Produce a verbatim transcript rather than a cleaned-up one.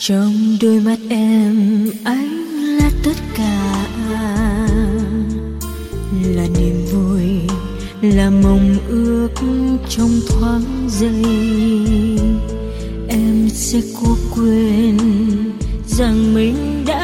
Trong đôi mắt em ánh là tất cả, là niềm vui, là mong ước trong thoáng giây. Em sẽ cố quên rằng mình đã